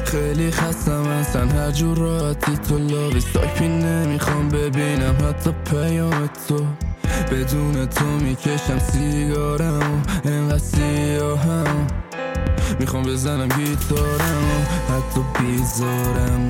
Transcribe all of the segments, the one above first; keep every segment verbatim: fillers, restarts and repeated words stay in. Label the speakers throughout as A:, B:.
A: خیلی خستم اصلا هر جور راحتی تو لاوی سایپی نمیخوام ببینم حتی پیام تو بدون تو میکشم سیگارم انقدر سیاهم میخوام بزنم گیتارم حتی بیزارم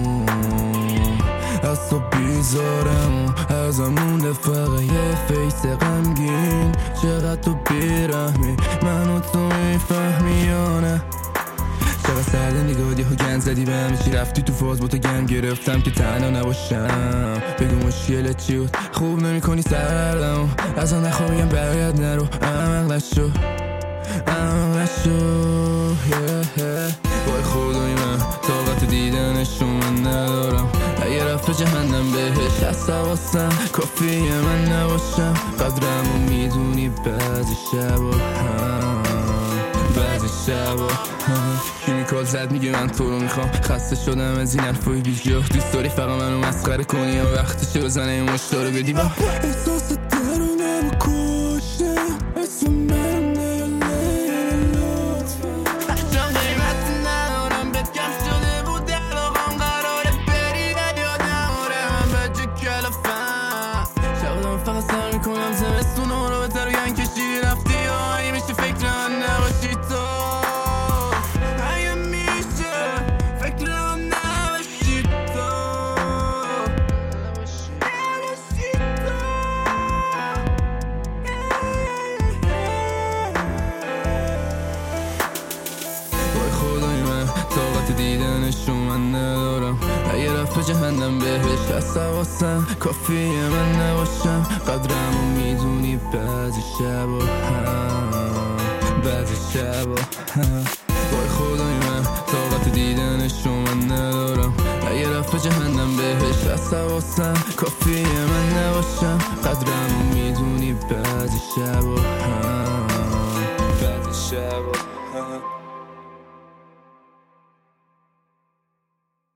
A: از تو بیزارم ازمون فقط یه فیس غمگین چقدر تو بیرحمی منو تو میفهمی یا نه چقدر سرده نگاهی ها گند زدی به همه چی رفتی تو فاز با تو گم گرفتم که تنها نباشم بگو مشکلت چی بود خوب نمی کنی سردم ازا نخواهیم برگرد نرو احمق نشو احمق نشو وای خدای من طاقت دیدنشو من ندارم اگه رفت به جهنم بهش هست حواسم کافیه من نباشم قدرمو میدونی بعضی شبا هم بعضی شبا کیمیکال زد میگه من تو رو میخوام خسته شدم از این حرفای بیجا دوست داری فقط منو مسخره کنی یا وقتی چه بزنه این مشتا رو بدی با احساس درونم کشته اسم من نیاله لطفا احجام قیمت ندارم بهت کم شده بود علاقم قراره بری یادم آره من بجه کلفم شبادم فقط سر میکنم زمستون ها رو بهتر گن کشی رفتی یا اگه میشه فکر من نباشی تو دیدنشو من ندارم اگه رفت به جهنم بهش هست حواسم کافیه من نباشم قدرمو میدونی بعضی شبا هم بعضی شبا هم وای خدای من طاقت دیدنشو من ندارم اگه رفت به جهنم بهش هست حواسم کافیه من نباشم قدرمو میدونی بعضی شبا هم بعضی شبا هم